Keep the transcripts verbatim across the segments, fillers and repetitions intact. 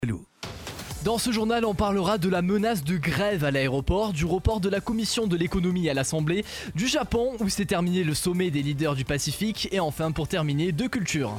Dans ce journal, on parlera de la menace de grève à l'aéroport, du report de la commission de l'économie à l'Assemblée, du Japon où s'est terminé le sommet des leaders du Pacifique et enfin pour terminer de culture.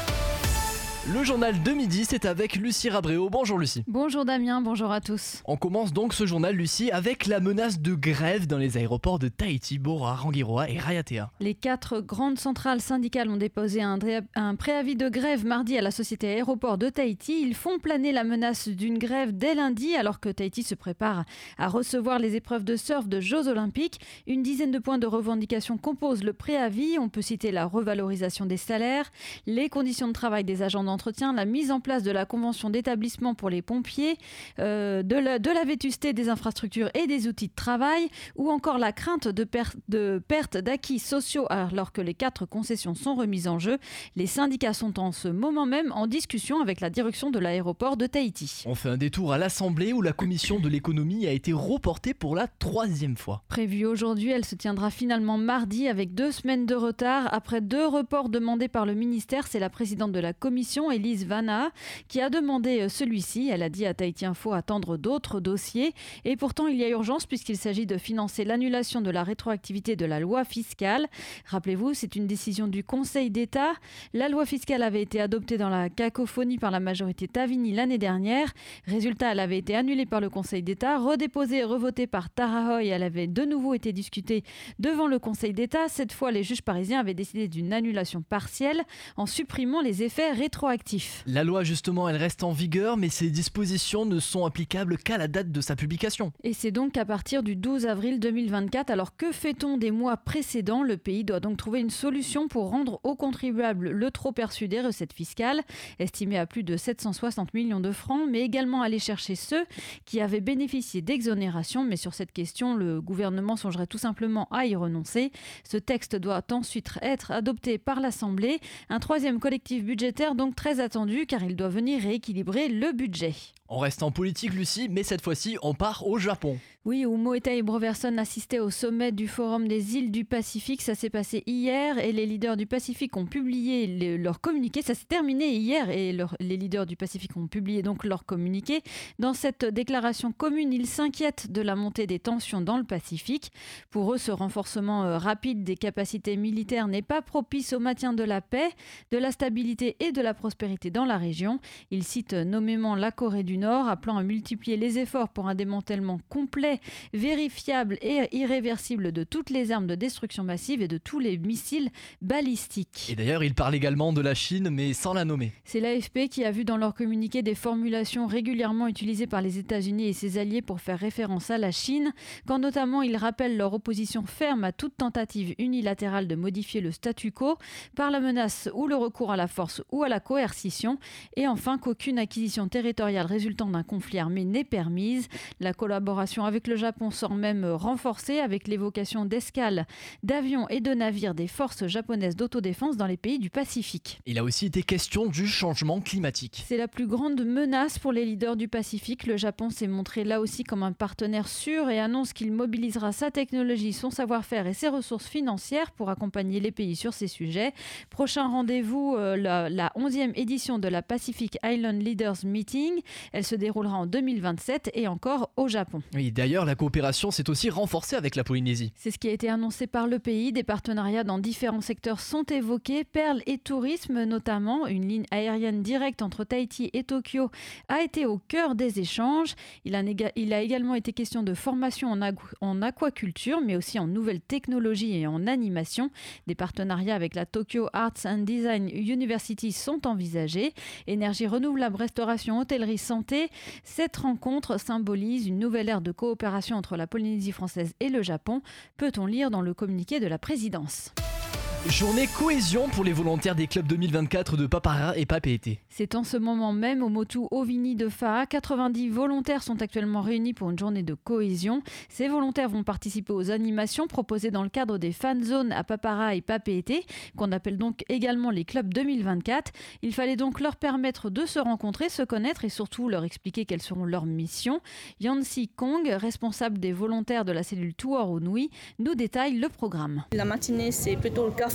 Le journal de midi, c'est avec Lucie Rabréau. Bonjour Lucie. Bonjour Damien, bonjour à tous. On commence donc ce journal, Lucie, avec la menace de grève dans les aéroports de Tahiti, Bora, Rangiroa et Raiatea. Les quatre grandes centrales syndicales ont déposé un, dré- un préavis de grève mardi à la société aéroport de Tahiti. Ils font planer la menace d'une grève dès lundi alors que Tahiti se prépare à recevoir les épreuves de surf de Jeux Olympiques. Une dizaine de points de revendication composent le préavis. On peut citer la revalorisation des salaires, les conditions de travail des agents d'entretien, la mise en place de la convention d'établissement pour les pompiers, euh, de, la, de la vétusté des infrastructures et des outils de travail, ou encore la crainte de, per- de perte d'acquis sociaux alors que les quatre concessions sont remises en jeu. Les syndicats sont en ce moment même en discussion avec la direction de l'aéroport de Tahiti. On fait un détour à l'Assemblée où la commission de l'économie a été reportée pour la troisième fois. Prévue aujourd'hui, elle se tiendra finalement mardi avec deux semaines de retard. Après deux reports demandés par le ministère, c'est la présidente de la commission, Elise Vanna, qui a demandé celui-ci. Elle a dit à Tahiti Info attendre d'autres dossiers. Et pourtant, il y a urgence puisqu'il s'agit de financer l'annulation de la rétroactivité de la loi fiscale. Rappelez-vous, c'est une décision du Conseil d'État. La loi fiscale avait été adoptée dans la cacophonie par la majorité Tavini l'année dernière. Résultat, elle avait été annulée par le Conseil d'État, redéposée et revotée par Tarahoe. Elle avait de nouveau été discutée devant le Conseil d'État. Cette fois, les juges parisiens avaient décidé d'une annulation partielle en supprimant les effets rétroactifs. La loi, justement, elle reste en vigueur, mais ces dispositions ne sont applicables qu'à la date de sa publication. Et c'est donc à partir du douze avril deux mille vingt-quatre. Alors que fait-on des mois précédents ? Le pays doit donc trouver une solution pour rendre aux contribuables le trop perçu des recettes fiscales, estimées à plus de sept cent soixante millions de francs, mais également aller chercher ceux qui avaient bénéficié d'exonération. Mais sur cette question, le gouvernement songerait tout simplement à y renoncer. Ce texte doit ensuite être adopté par l'Assemblée. Un troisième collectif budgétaire donc très très attendu car il doit venir rééquilibrer le budget. On reste en politique, Lucie, mais cette fois-ci, on part au Japon. Oui, où Motegi Broverson assistait au sommet du Forum des îles du Pacifique. Ça s'est passé hier et les leaders du Pacifique ont publié le, leur communiqué. Ça s'est terminé hier et leur, les leaders du Pacifique ont publié donc leur communiqué. Dans cette déclaration commune, ils s'inquiètent de la montée des tensions dans le Pacifique. Pour eux, ce renforcement euh, rapide des capacités militaires n'est pas propice au maintien de la paix, de la stabilité et de la prospérité dans la région. Ils citent nommément la Corée du Nord, appelant à multiplier les efforts pour un démantèlement complet, vérifiable et irréversible de toutes les armes de destruction massive et de tous les missiles balistiques. Et d'ailleurs, il parle également de la Chine, mais sans la nommer. C'est l'A F P qui a vu dans leur communiqué des formulations régulièrement utilisées par les États-Unis et ses alliés pour faire référence à la Chine, quand notamment ils rappellent leur opposition ferme à toute tentative unilatérale de modifier le statu quo par la menace ou le recours à la force ou à la coercition, et enfin qu'aucune acquisition territoriale résultant d'un conflit armé n'est permise. La collaboration avec le Japon sort même renforcée avec l'évocation d'escales d'avions et de navires des forces japonaises d'autodéfense dans les pays du Pacifique. Il a aussi été question du changement climatique. C'est la plus grande menace pour les leaders du Pacifique. Le Japon s'est montré là aussi comme un partenaire sûr et annonce qu'il mobilisera sa technologie, son savoir-faire et ses ressources financières pour accompagner les pays sur ces sujets. Prochain rendez-vous, euh, la, la onzième édition de la Pacific Island Leaders Meeting. Elle se déroulera en deux mille vingt-sept et encore au Japon. Oui, d'ailleurs, la coopération s'est aussi renforcée avec la Polynésie. C'est ce qui a été annoncé par le pays. Des partenariats dans différents secteurs sont évoqués. Perles et tourisme notamment. Une ligne aérienne directe entre Tahiti et Tokyo a été au cœur des échanges. Il a, néga- il a également été question de formation en, ag- en aquaculture, mais aussi en nouvelles technologies et en animation. Des partenariats avec la Tokyo Arts and Design University sont envisagés. Énergie renouvelable, restauration, hôtellerie, santé. Cette rencontre symbolise une nouvelle ère de coopération entre la Polynésie française et le Japon, peut-on lire dans le communiqué de la présidence. Journée cohésion pour les volontaires des clubs deux mille vingt-quatre de Papara et Papeete. C'est en ce moment même au Motu Ovini de Faa. quatre-vingt-dix volontaires sont actuellement réunis pour une journée de cohésion. Ces volontaires vont participer aux animations proposées dans le cadre des fan zones à Papara et Papeete, qu'on appelle donc également les clubs deux mille vingt-quatre. Il fallait donc leur permettre de se rencontrer, se connaître et surtout leur expliquer quelles seront leurs missions. Yancy Kong, responsable des volontaires de la cellule Tuor Nui, nous détaille le programme. La matinée, c'est plutôt le café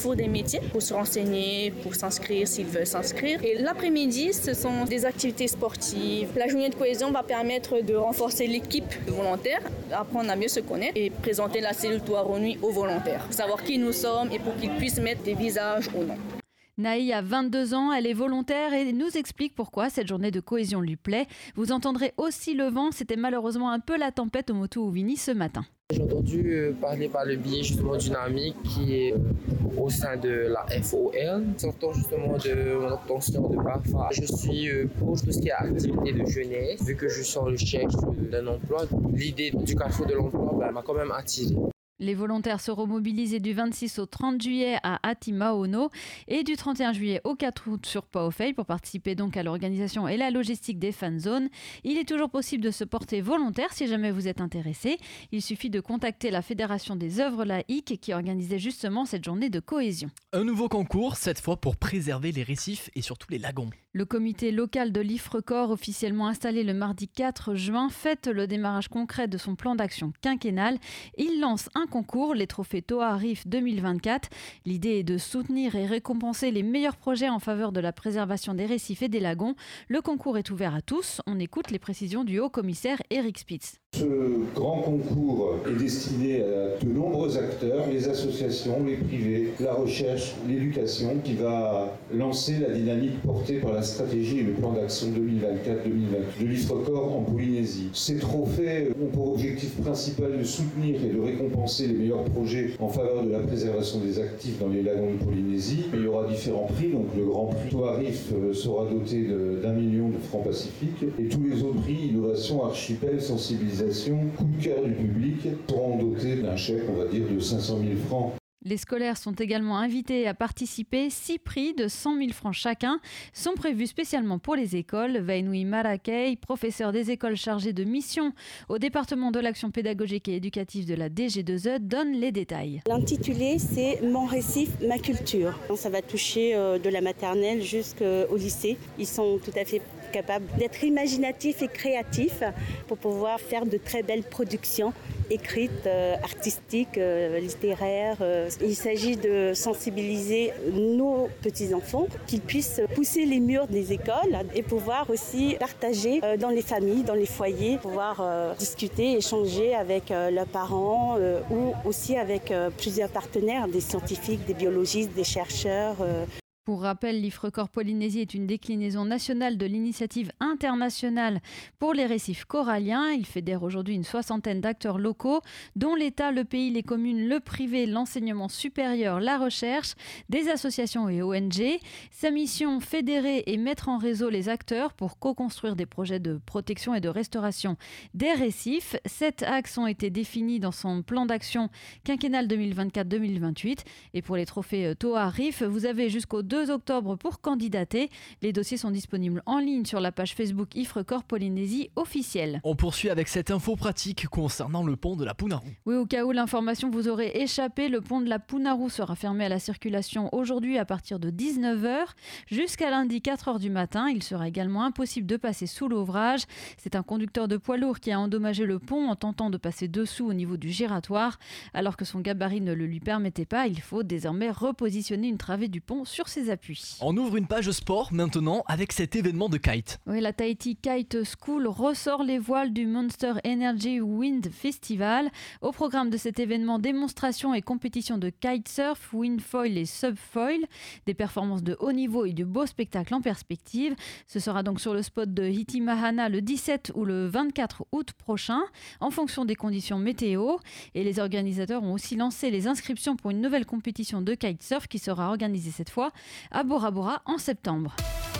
carrefour des métiers pour se renseigner, pour s'inscrire s'ils veulent s'inscrire. Et l'après-midi, ce sont des activités sportives. La journée de cohésion va permettre de renforcer l'équipe de volontaires, apprendre à mieux se connaître et présenter la cellule Touaronui aux volontaires. Pour savoir qui nous sommes et pour qu'ils puissent mettre des visages au nom. Naï a vingt-deux ans, elle est volontaire et nous explique pourquoi cette journée de cohésion lui plaît. Vous entendrez aussi le vent, c'était malheureusement un peu la tempête au Motu Uvini ce matin. J'ai entendu parler par le biais justement d'une amie qui est au sein de la F O L. Sortant justement de mon obtention de B A F A, je suis pour tout ce qui est activité de jeunesse. Vu que je suis en recherche d'un emploi, l'idée du carrefour de l'emploi ben, m'a quand même attiré. Les volontaires seront mobilisés du vingt-six au trente juillet à Atimaono et du trente et un juillet au quatre août sur Paofei pour participer donc à l'organisation et la logistique des fan zones. Il est toujours possible de se porter volontaire si jamais vous êtes intéressé. Il suffit de contacter la Fédération des œuvres laïques qui organisait justement cette journée de cohésion. Un nouveau concours, cette fois pour préserver les récifs et surtout les lagons. Le comité local de l'Ifrecorps, officiellement installé le mardi quatre juin, fête le démarrage concret de son plan d'action quinquennal. Il lance un concours, les trophées Toa Rif deux mille vingt-quatre. L'idée est de soutenir et récompenser les meilleurs projets en faveur de la préservation des récifs et des lagons. Le concours est ouvert à tous. On écoute les précisions du haut-commissaire Eric Spitz. Ce grand concours est destiné à de nombreux acteurs, les associations, les privés, la recherche, l'éducation, qui va lancer la dynamique portée par la stratégie et le plan d'action deux mille vingt-quatre deux mille vingt-huit de l'Ifrecorps en Polynésie. Ces trophées ont pour objectif principal de soutenir et de récompenser les meilleurs projets en faveur de la préservation des actifs dans les lagons de Polynésie. Il y aura différents prix, donc le grand prix Toa Rif sera doté de, d'un million de francs pacifiques et tous les autres prix, innovation, archipel, sensibilisation, coup de cœur du public, seront dotés d'un chèque, on va dire, de cinq cent mille francs. Les scolaires sont également invités à participer. Six prix de cent mille francs chacun sont prévus spécialement pour les écoles. Vainui Marakei, professeur des écoles chargé de mission au département de l'action pédagogique et éducative de la D G deux E, donne les détails. L'intitulé, c'est « Mon récif, ma culture ». Ça va toucher de la maternelle jusqu'au lycée. Ils sont tout à fait capables d'être imaginatifs et créatifs pour pouvoir faire de très belles productions écrites, euh, artistiques, euh, littéraires. Euh. Il s'agit de sensibiliser nos petits-enfants, qu'ils puissent pousser les murs des écoles et pouvoir aussi partager euh, dans les familles, dans les foyers, pouvoir euh, discuter, échanger avec euh, leurs parents euh, ou aussi avec euh, plusieurs partenaires, des scientifiques, des biologistes, des chercheurs. Euh. Pour rappel, l'Ifrecorps Polynésie est une déclinaison nationale de l'initiative internationale pour les récifs coralliens. Il fédère aujourd'hui une soixantaine d'acteurs locaux, dont l'État, le pays, les communes, le privé, l'enseignement supérieur, la recherche, des associations et O N G. Sa mission, fédérer et mettre en réseau les acteurs pour co-construire des projets de protection et de restauration des récifs. Sept axes ont été définis dans son plan d'action quinquennal deux mille vingt-quatre deux mille vingt-huit. Et pour les trophées Toa Rif, vous avez jusqu'au deux octobre pour candidater. Les dossiers sont disponibles en ligne sur la page Facebook Ifrecorps Polynésie officielle. On poursuit avec cette info pratique concernant le pont de la Punaru. Oui, au cas où l'information vous aurait échappé, le pont de la Punaru sera fermé à la circulation aujourd'hui à partir de dix-neuf heures jusqu'à lundi quatre heures du matin. Il sera également impossible de passer sous l'ouvrage. C'est un conducteur de poids lourd qui a endommagé le pont en tentant de passer dessous au niveau du giratoire. Alors que son gabarit ne le lui permettait pas, il faut désormais repositionner une travée du pont sur ses appuis. On ouvre une page sport maintenant avec cet événement de kite. Oui, la Tahiti Kite School ressort les voiles du Monster Energy Wind Festival. Au programme de cet événement, démonstration et compétition de kitesurf, windfoil et subfoil, des performances de haut niveau et de beaux spectacles en perspective. Ce sera donc sur le spot de Hitimahana le dix-sept ou le vingt-quatre août prochain, en fonction des conditions météo. Et les organisateurs ont aussi lancé les inscriptions pour une nouvelle compétition de kitesurf qui sera organisée cette fois à Bora Bora en septembre.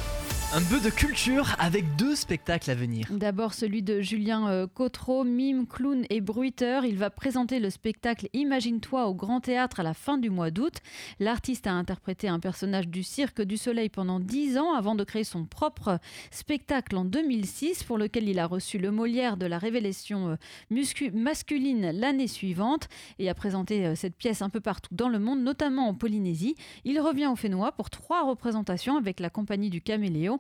Un peu de culture avec deux spectacles à venir. D'abord celui de Julien euh, Cotreau, mime, clown et bruiteur. Il va présenter le spectacle Imagine-toi au Grand Théâtre à la fin du mois d'août. L'artiste a interprété un personnage du Cirque du Soleil pendant dix ans avant de créer son propre spectacle en deux mille six pour lequel il a reçu le Molière de la révélation euh, muscu- masculine l'année suivante et a présenté euh, cette pièce un peu partout dans le monde, notamment en Polynésie. Il revient au Fénois pour trois représentations avec la compagnie du Caméléon.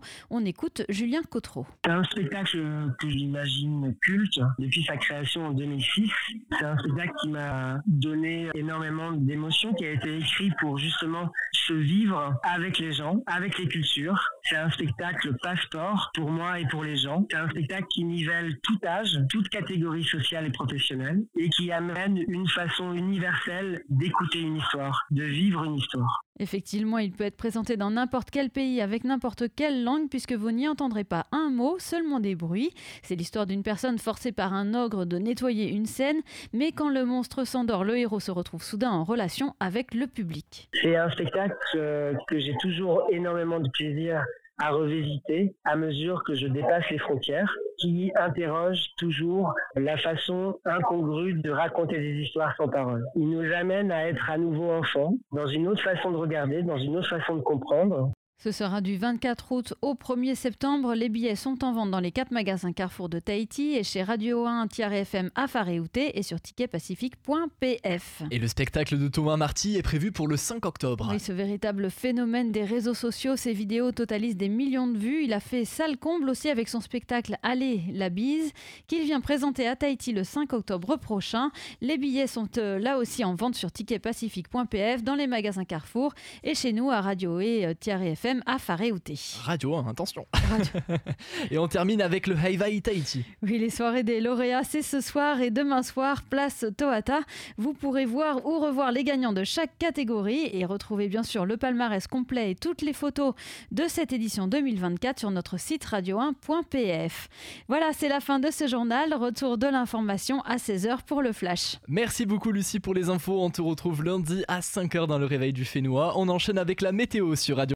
On écoute Julien Cotreau. C'est un spectacle que j'imagine culte depuis sa création en deux mille six. C'est un spectacle qui m'a donné énormément d'émotions, qui a été écrit pour justement se vivre avec les gens, avec les cultures. C'est un spectacle passeport pour moi et pour les gens. C'est un spectacle qui nivelle tout âge, toute catégorie sociale et professionnelle et qui amène une façon universelle d'écouter une histoire, de vivre une histoire. Effectivement, il peut être présenté dans n'importe quel pays avec n'importe quelle langue puisque vous n'y entendrez pas un mot, seulement des bruits. C'est l'histoire d'une personne forcée par un ogre de nettoyer une scène, mais quand le monstre s'endort, le héros se retrouve soudain en relation avec le public. C'est un spectacle euh, que j'ai toujours énormément de plaisir à revisiter à mesure que je dépasse les frontières, qui interroge toujours la façon incongrue de raconter des histoires sans parole. Il nous amène à être à nouveau enfants, dans une autre façon de regarder, dans une autre façon de comprendre. Ce sera du vingt-quatre août au premier septembre. Les billets sont en vente dans les quatre magasins Carrefour de Tahiti et chez Radio un F M à Faréouté et sur ticket pacifique point p f. Et le spectacle de Thomas Marty est prévu pour le cinq octobre. Oui, ce véritable phénomène des réseaux sociaux, ses vidéos totalisent des millions de vues. Il a fait salle comble aussi avec son spectacle Allez, la bise, qu'il vient présenter à Tahiti le cinq octobre prochain. Les billets sont euh, là aussi en vente sur ticket pacifique point p f dans les magasins Carrefour et chez nous à Radio et F M à Faréouté. Radio un, attention. Radio. Et on termine avec le Heiwai Tahiti. Oui, les soirées des lauréats, c'est ce soir et demain soir, place Tohata. Vous pourrez voir ou revoir les gagnants de chaque catégorie et retrouver bien sûr le palmarès complet et toutes les photos de cette édition deux mille vingt-quatre sur notre site radio un point p f. Voilà, c'est la fin de ce journal. Retour de l'information à seize heures pour le Flash. Merci beaucoup Lucie pour les infos. On te retrouve lundi à cinq heures dans le réveil du Fénois. On enchaîne avec la météo sur Radio